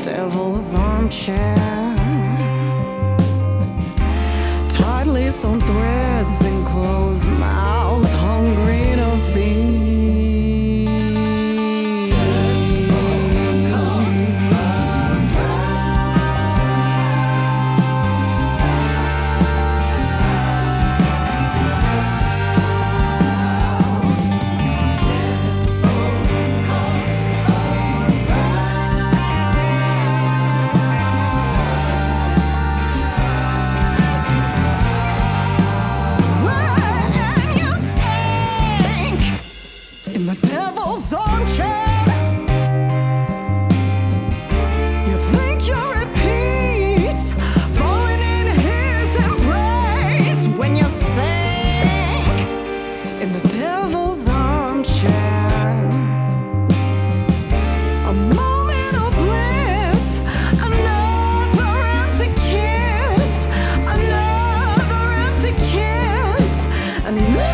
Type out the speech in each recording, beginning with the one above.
devil's armchair, tightly sewn threads and closed mouths, hungry to feed. Devil's armchair. You think you're at peace, falling in his embrace when you sink in the devil's armchair. A moment of bliss, another empty kiss, another empty kiss, another.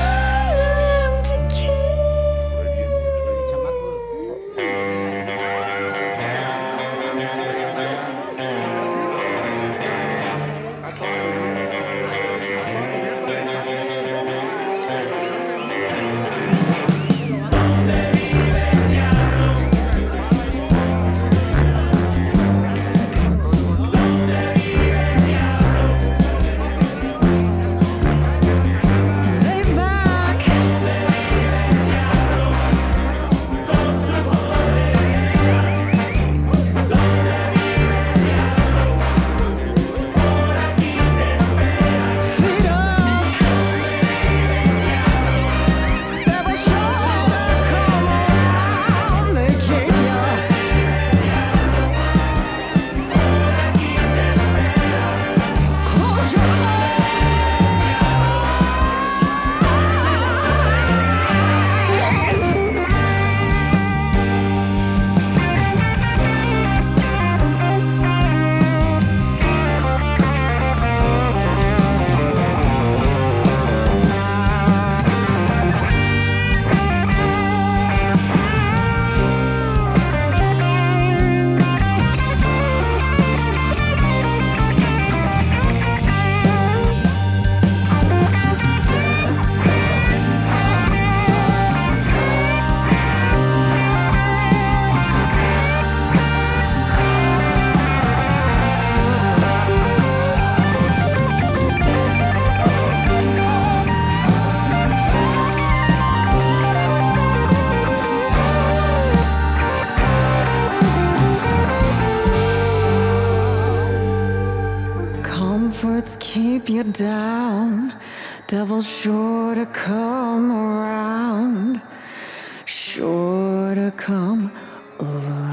Comforts keep you down, devil's sure to come around, sure to come around.